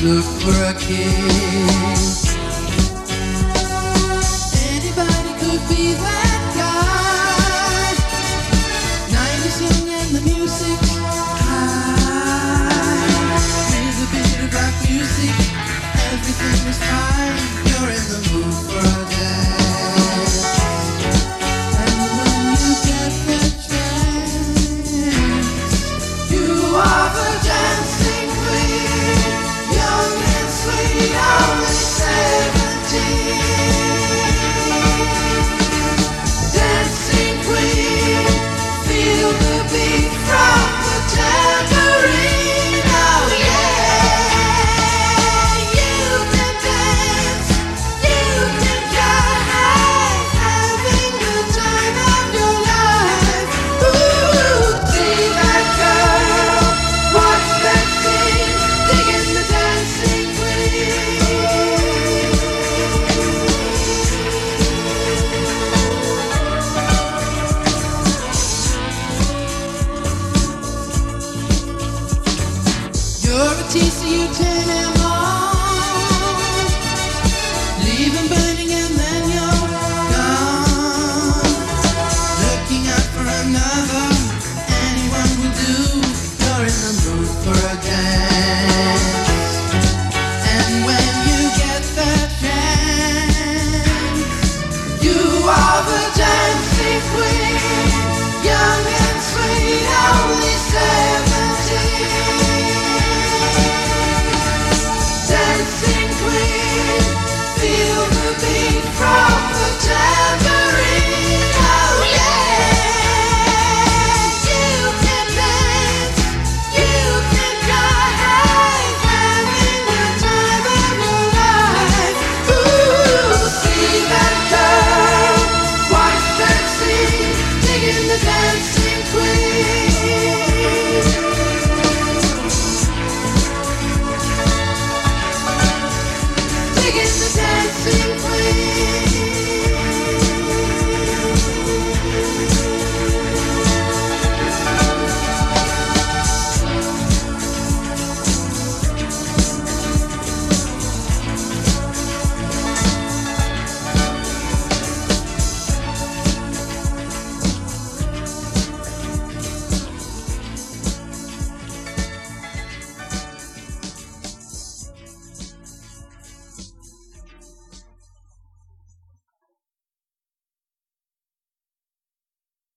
look for a kiss. Anybody could be that guy. 90s young and the music high. With a bit of rock music, everything is fine. You're in the mood for a dance. And when you get the chance, you are the dancing queen, young and sweet, only 17. Dancing queen, feel the beat from the tambourine. Oh yeah, you can dance, you can jive, having the time of your life. Ooh, see that girl, watch that scene, digging the dancing queen. You're a teaser, you turn out